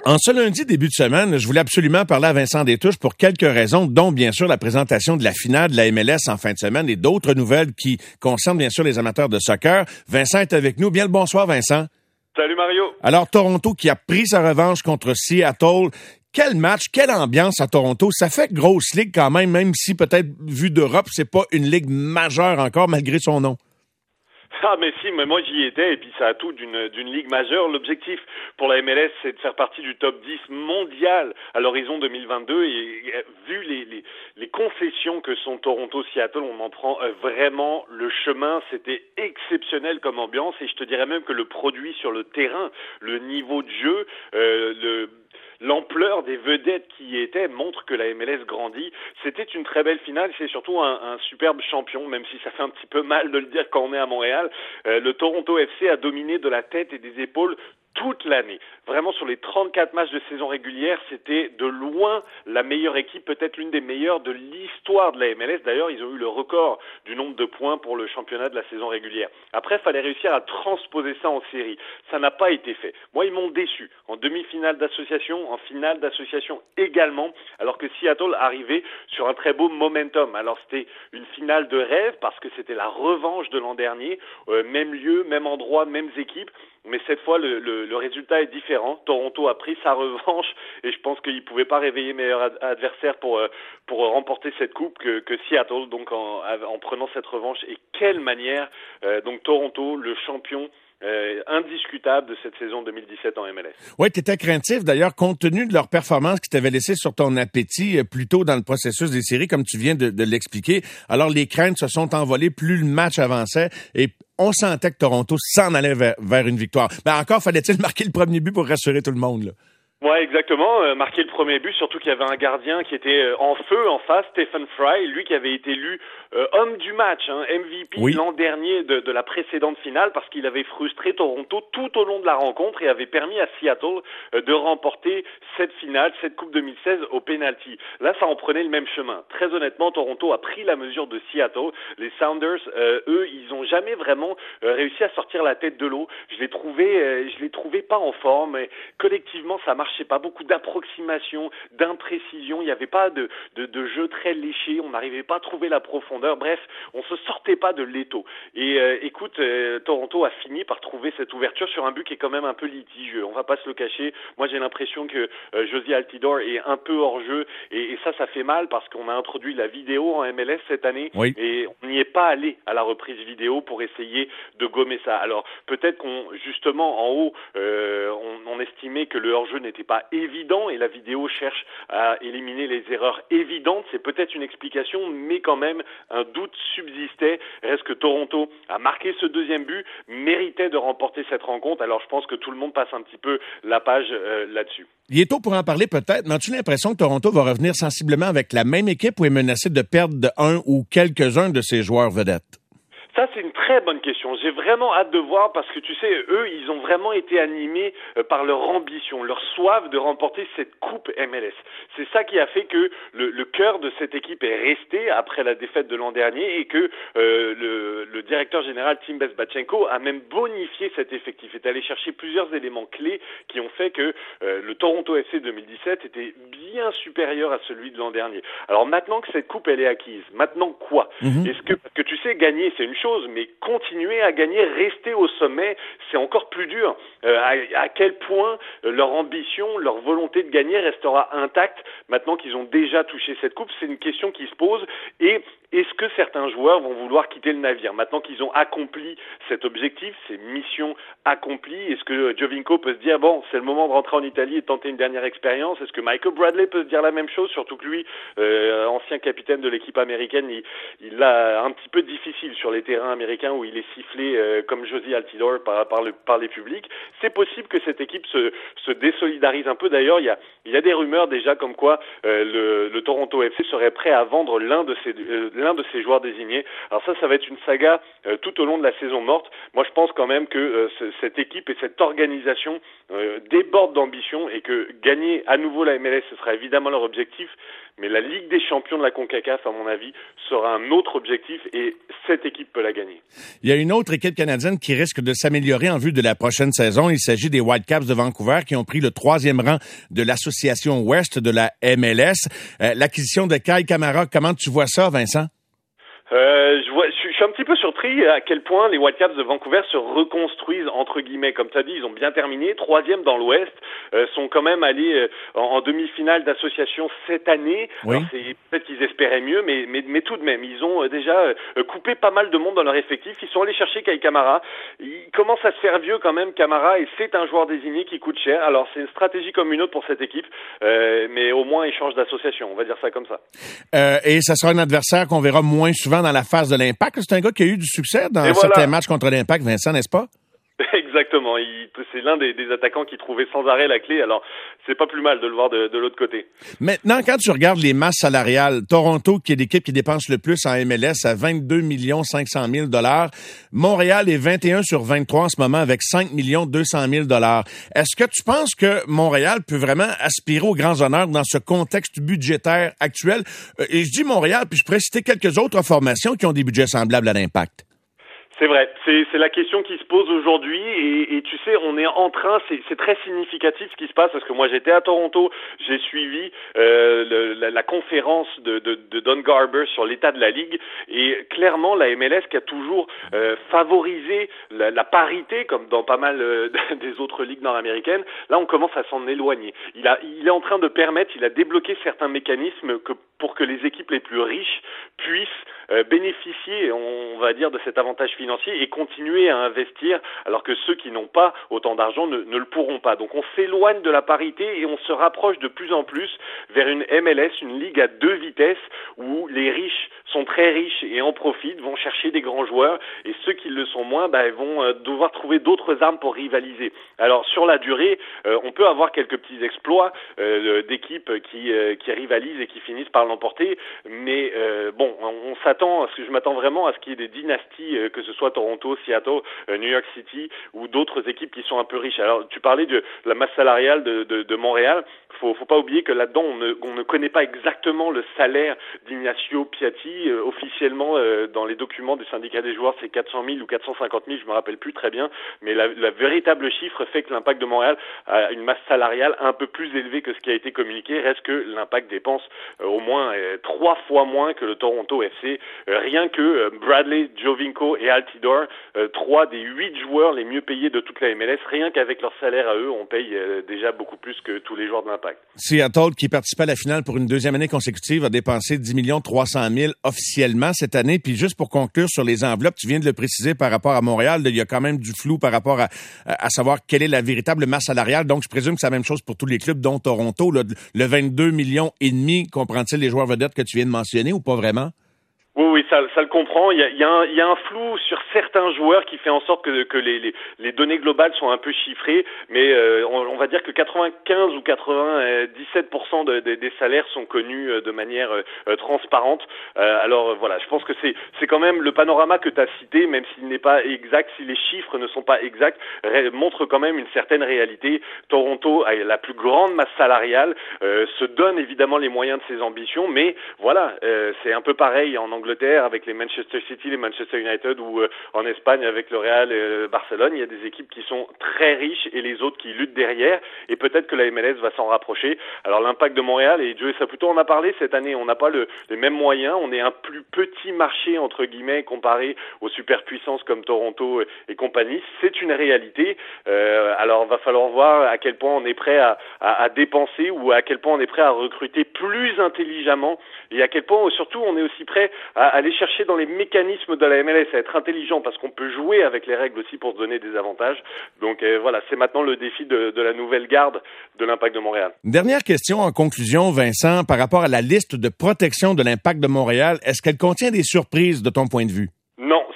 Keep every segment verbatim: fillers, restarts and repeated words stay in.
En ce lundi, début de semaine, je voulais absolument parler à Vincent Détouche pour quelques raisons, dont bien sûr la présentation de la finale de la M L S en fin de semaine et d'autres nouvelles qui concernent bien sûr les amateurs de soccer. Vincent est avec nous. Bien le bonsoir, Vincent. Salut Mario. Alors, Toronto qui a pris sa revanche contre Seattle. Quel match, quelle ambiance à Toronto. Ça fait grosse ligue quand même, même si peut-être vu d'Europe, c'est pas une ligue majeure encore malgré son nom. Ah mais si, mais moi j'y étais et puis ça a tout d'une d'une ligue majeure. L'objectif pour la M L S, c'est de faire partie du top dix mondial à l'horizon deux mille vingt-deux et, et vu les, les les concessions que sont Toronto, Seattle, on en prend euh, vraiment le chemin. C'était exceptionnel comme ambiance et je te dirais même que le produit sur le terrain, le niveau de jeu, euh, le l'ampleur des vedettes qui y étaient montre que la M L S grandit. C'était une très belle finale, c'est surtout un, un superbe champion, même si ça fait un petit peu mal de le dire quand on est à Montréal. Euh, le Toronto F C a dominé de la tête et des épaules toute l'année. Vraiment, sur les trente-quatre matchs de saison régulière, c'était de loin la meilleure équipe, peut-être l'une des meilleures de l'histoire de la M L S. D'ailleurs, ils ont eu le record du nombre de points pour le championnat de la saison régulière. Après, il fallait réussir à transposer ça en série. Ça n'a pas été fait. Moi, ils m'ont déçu. En demi-finale d'association, en finale d'association également, alors que Seattle arrivait sur un très beau momentum. Alors, c'était une finale de rêve parce que c'était la revanche de l'an dernier. Euh, même lieu, même endroit, mêmes équipes. Mais cette fois, le, le, le résultat est différent. Toronto a pris sa revanche et je pense qu'il ne pouvait pas réveiller meilleur ad- adversaire pour, euh, pour remporter cette coupe que, que Seattle, donc en, en prenant cette revanche. Et quelle manière, euh, donc Toronto, le champion Euh, indiscutable de cette saison deux mille dix-sept en M L S. Oui, tu étais craintif d'ailleurs, compte tenu de leur performance qui t'avait laissé sur ton appétit euh, plus tôt dans le processus des séries, comme tu viens de, de l'expliquer. Alors, les craintes se sont envolées plus le match avançait et on sentait que Toronto s'en allait vers, vers une victoire. Mais encore, fallait-il marquer le premier but pour rassurer tout le monde, là? Ouais, exactement. Euh, marquer le premier but, surtout qu'il y avait un gardien qui était euh, en feu en face, Stephen Fry, lui qui avait été élu euh, homme du match, hein, M V P oui. l'an dernier de, de la précédente finale, parce qu'il avait frustré Toronto tout au long de la rencontre et avait permis à Seattle euh, de remporter cette finale, cette Coupe deux mille seize au penalty. Là, ça en prenait le même chemin. Très honnêtement, Toronto a pris la mesure de Seattle. Les Sounders, euh, eux, ils ont jamais vraiment euh, réussi à sortir la tête de l'eau. Je les trouvais, euh, je les trouvais pas en forme. Mais collectivement, ça marche. Je sais pas, beaucoup d'approximation, d'imprécision, il n'y avait pas de, de, de jeu très léché, on n'arrivait pas à trouver la profondeur, bref, on se sortait pas de l'étau. Et euh, écoute, euh, Toronto a fini par trouver cette ouverture sur un but qui est quand même un peu litigieux, on va pas se le cacher. Moi j'ai l'impression que euh, Josie Altidore est un peu hors jeu et, et ça, ça fait mal parce qu'on a introduit la vidéo en M L S cette année oui. et on n'y est pas allé à la reprise vidéo pour essayer de gommer ça. Alors peut-être qu'on, justement, en haut, euh, on, on estimait que le hors-jeu n'était pas évident et la vidéo cherche à éliminer les erreurs évidentes. C'est peut-être une explication, mais quand même un doute subsistait. Reste que Toronto a marqué ce deuxième but, méritait de remporter cette rencontre. Alors je pense que tout le monde passe un petit peu la page euh, là-dessus. Il est tôt pour en parler peut-être, mais as-tu l'impression que Toronto va revenir sensiblement avec la même équipe ou est menacé de perdre de un ou quelques-uns de ses joueurs vedettes? Ça, c'est une très bonne question. J'ai vraiment hâte de voir parce que, tu sais, eux, ils ont vraiment été animés euh, par leur ambition, leur soif de remporter cette coupe M L S. C'est ça qui a fait que le, le cœur de cette équipe est resté après la défaite de l'an dernier et que euh, le, le directeur général Tim Bezbatchenko a même bonifié cet effectif, est allé chercher plusieurs éléments clés qui ont fait que euh, le Toronto F C deux mille dix-sept était bien supérieur à celui de l'an dernier. Alors maintenant que cette coupe, elle est acquise, maintenant quoi? Mm-hmm. Est-ce que, parce que tu sais, gagner, c'est une chose, mais continuer à gagner, rester au sommet, c'est encore plus dur. Euh, à, à quel point euh, leur ambition, leur volonté de gagner restera intacte maintenant qu'ils ont déjà touché cette coupe? C'est une question qui se pose. Et est-ce que certains joueurs vont vouloir quitter le navire maintenant qu'ils ont accompli cet objectif, ces missions accomplies? Est-ce que Giovinco peut se dire bon, c'est le moment de rentrer en Italie et de tenter une dernière expérience? Est-ce que Michael Bradley peut se dire la même chose? Surtout que lui, euh, ancien capitaine de l'équipe américaine, il, il l'a un petit peu difficile sur les terrains américain où il est sifflé euh, comme Josie Altidore par, par, le, par les publics. C'est possible que cette équipe se, se désolidarise un peu. D'ailleurs, il y a, il y a des rumeurs déjà comme quoi euh, le, le Toronto F C serait prêt à vendre l'un de ses, euh, l'un de ces joueurs désignés. Alors ça, ça va être une saga euh, tout au long de la saison morte. Moi, je pense quand même que euh, ce, cette équipe et cette organisation euh, débordent d'ambition et que gagner à nouveau la M L S, ce sera évidemment leur objectif. Mais la Ligue des champions de la CONCACAF, à mon avis, sera un autre objectif et cette équipe peut la gagner. Il y a une autre équipe canadienne qui risque de s'améliorer en vue de la prochaine saison. Il s'agit des Whitecaps de Vancouver qui ont pris le troisième rang de l'association Ouest de la M L S. Euh, l'acquisition de Kyle Kamara, comment tu vois ça, Vincent? Euh, je, vois, je, je suis un petit peu surpris à quel point les Whitecaps de Vancouver se reconstruisent, entre guillemets. Comme tu as dit, ils ont bien terminé, troisième dans l'Ouest, euh, sont quand même allés euh, en, en demi-finale d'association cette année. Oui. Alors, c'est, peut-être qu'ils espéraient mieux, mais, mais, mais tout de même, ils ont euh, déjà euh, coupé pas mal de monde dans leur effectif. Ils sont allés chercher Kyle Kamara. Il commence à se faire vieux quand même, Kamara, et c'est un joueur désigné qui coûte cher. Alors, c'est une stratégie comme une autre pour cette équipe, euh, mais au moins, ils changent d'association, on va dire ça comme ça. Euh, et ça sera un adversaire qu'on verra moins souvent dans la phase de l'Impact. C'est un gars qui a eu du succès dans et certains voilà. matchs contre l'Impact, Vincent, n'est-ce pas? Exactement. Il, c'est l'un des, des attaquants qui trouvait sans arrêt la clé. Alors, c'est pas plus mal de le voir de, de l'autre côté. Maintenant, quand tu regardes les masses salariales, Toronto, qui est l'équipe qui dépense le plus en M L S, à vingt-deux millions cinq cent mille dollars. Montréal est vingt et un sur vingt-trois en ce moment avec cinq millions deux cent mille dollars. Est-ce que tu penses que Montréal peut vraiment aspirer aux grands honneurs dans ce contexte budgétaire actuel? Et je dis Montréal, puis je pourrais citer quelques autres formations qui ont des budgets semblables à l'Impact. C'est vrai, c'est, c'est la question qui se pose aujourd'hui et, et tu sais, on est en train, c'est, c'est très significatif ce qui se passe parce que moi j'étais à Toronto, j'ai suivi euh, le, la, la conférence de, de, de Don Garber sur l'état de la Ligue et clairement la M L S qui a toujours euh, favorisé la, la parité comme dans pas mal euh, des autres ligues nord-américaines, là on commence à s'en éloigner. Il, a, il est en train de permettre, il a débloqué certains mécanismes que, pour que les équipes les plus riches puissent euh, bénéficier, on va dire, de cet avantage financier et continuer à investir alors que ceux qui n'ont pas autant d'argent ne, ne le pourront pas. Donc on s'éloigne de la parité et on se rapproche de plus en plus vers une M L S, une ligue à deux vitesses où les riches sont très riches et en profitent, vont chercher des grands joueurs et ceux qui le sont moins bah, vont euh, devoir trouver d'autres armes pour rivaliser. Alors sur la durée, euh, on peut avoir quelques petits exploits euh, d'équipes qui, euh, qui rivalisent et qui finissent par l'emporter, mais euh, bon, on, on s'attend, à ce que je m'attends vraiment à ce qu'il y ait des dynasties, euh, que ce soit Toronto, Seattle, euh, New York City ou d'autres équipes qui sont un peu riches. Alors tu parlais de, de la masse salariale de, de, de Montréal. Faut, faut pas oublier que là-dedans on ne, on ne connaît pas exactement le salaire d'Ignacio Piatti. Euh, officiellement, euh, dans les documents du syndicat des joueurs, c'est quatre cent mille ou quatre cent cinquante mille, je me rappelle plus très bien. Mais la, la véritable chiffre fait que l'Impact de Montréal a une masse salariale un peu plus élevée que ce qui a été communiqué. Reste que l'Impact dépense euh, au moins euh, trois fois moins que le Toronto F C. Euh, rien que euh, Bradley, Giovinco et Altidore, euh, trois des huit joueurs les mieux payés de toute la M L S. Rien qu'avec leur salaire à eux, on paye euh, déjà beaucoup plus que tous les joueurs de l'Impact. Seattle, qui participait à la finale pour une deuxième année consécutive, a dépensé dix millions trois cent mille officiellement cette année. Puis juste pour conclure sur les enveloppes, tu viens de le préciser par rapport à Montréal, là, il y a quand même du flou par rapport à, à savoir quelle est la véritable masse salariale. Donc, je présume que c'est la même chose pour tous les clubs, dont Toronto. Là, le vingt-deux millions et demi, comprend-il les joueurs vedettes que tu viens de mentionner ou pas vraiment? Oui, oui, ça, ça le comprend. Il y a, il y a un, il y a un flou sur certains joueurs qui fait en sorte que, que les, les, les données globales sont un peu chiffrées, mais euh, on, on va dire que quatre-vingt-quinze ou quatre-vingt-dix-sept pour cent de, de, des salaires sont connus de manière euh, transparente. Euh, alors voilà, je pense que c'est, c'est quand même le panorama que tu as cité, même s'il n'est pas exact, si les chiffres ne sont pas exacts, ré, montre quand même une certaine réalité. Toronto a la plus grande masse salariale, euh, se donne évidemment les moyens de ses ambitions, mais voilà, euh, c'est un peu pareil en Angleterre avec les Manchester City, les Manchester United ou euh, en Espagne avec le Real et euh, Barcelone. Il y a des équipes qui sont très riches et les autres qui luttent derrière et peut-être que la M L S va s'en rapprocher. Alors l'Impact de Montréal et Joey Saputo en a parlé cette année, on n'a pas le, les mêmes moyens, on est un plus petit marché entre guillemets comparé aux superpuissances comme Toronto et compagnie. C'est une réalité. Euh, alors va falloir voir à quel point on est prêt à, à, à dépenser ou à quel point on est prêt à recruter plus intelligemment et à quel point surtout on est aussi prêt à aller chercher dans les mécanismes de la M L S, à être intelligent parce qu'on peut jouer avec les règles aussi pour se donner des avantages. Donc euh, voilà, c'est maintenant le défi de, de la nouvelle garde de l'Impact de Montréal. Dernière question en conclusion, Vincent, par rapport à la liste de protection de l'Impact de Montréal, est-ce qu'elle contient des surprises de ton point de vue? Non,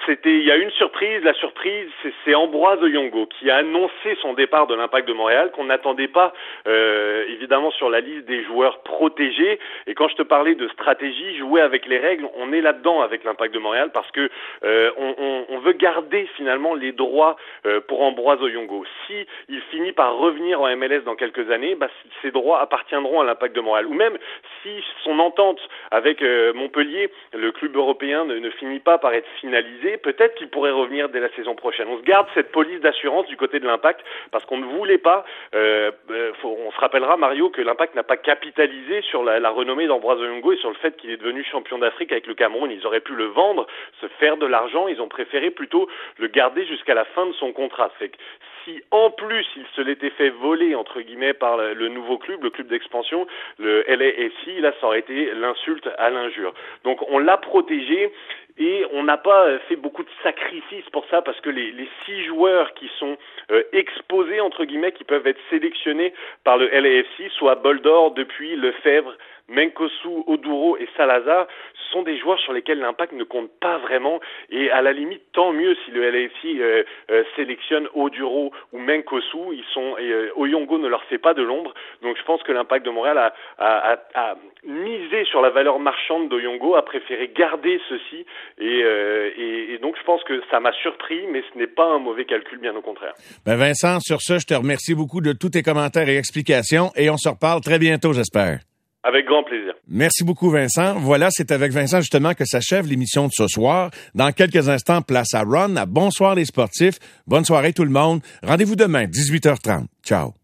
c'était, il y a une surprise. La surprise, c'est, c'est Ambroise Oyongo qui a annoncé son départ de l'Impact de Montréal, qu'on n'attendait pas euh, évidemment sur la liste des joueurs protégés. Et quand je te parlais de stratégie, jouer avec les règles, on est là-dedans avec l'Impact de Montréal parce que euh, on, on, on veut garder finalement les droits euh, pour Ambroise Oyongo. Si il finit par revenir en M L S dans quelques années, bah, ces droits appartiendront à l'Impact de Montréal. Ou même si son entente avec euh, Montpellier, le club européen, ne, ne finit pas par être finalisé, peut-être qu'il pourrait revenir dès la saison prochaine. On se garde cette police d'assurance du côté de l'Impact parce qu'on ne voulait pas, euh, euh, faut, on se rappellera Mario que l'Impact n'a pas capitalisé sur la, la renommée d'Ambroise Oyongo et sur le fait qu'il est devenu champion d'Afrique avec le Cameroun. Ils auraient pu le vendre, se faire de l'argent, ils ont préféré plutôt le garder jusqu'à la fin de son contrat. C'est que si en plus il se l'était fait voler entre guillemets par le, le nouveau club, le club d'expansion, le L A F C, là ça aurait été l'insulte à l'injure. Donc on l'a protégé. Et on n'a pas fait beaucoup de sacrifices pour ça parce que les, les six joueurs qui sont euh, exposés, entre guillemets, qui peuvent être sélectionnés par le L A F C, soit Boldor, depuis Lefebvre, Menkosu, Oduro et Salazar, ce sont des joueurs sur lesquels l'Impact ne compte pas vraiment. Et à la limite, tant mieux si le L A F C euh, euh, sélectionne Oduro ou Menkosu. Ils sont, et, euh, Oyongo ne leur fait pas de l'ombre. Donc je pense que l'Impact de Montréal a, a, a, a misé sur la valeur marchande d'Oyongo, a préféré garder ceci. Et, euh, et, et donc je pense que ça m'a surpris, mais ce n'est pas un mauvais calcul, bien au contraire. Ben Vincent, sur ce, je te remercie beaucoup de tous tes commentaires et explications et on se reparle très bientôt, j'espère. Avec grand plaisir. Merci beaucoup, Vincent. Voilà, c'est avec Vincent, justement, que s'achève l'émission de ce soir. Dans quelques instants, place à Ron, à Bonsoir les sportifs. Bonne soirée, tout le monde. Rendez-vous demain, dix-huit heures trente. Ciao.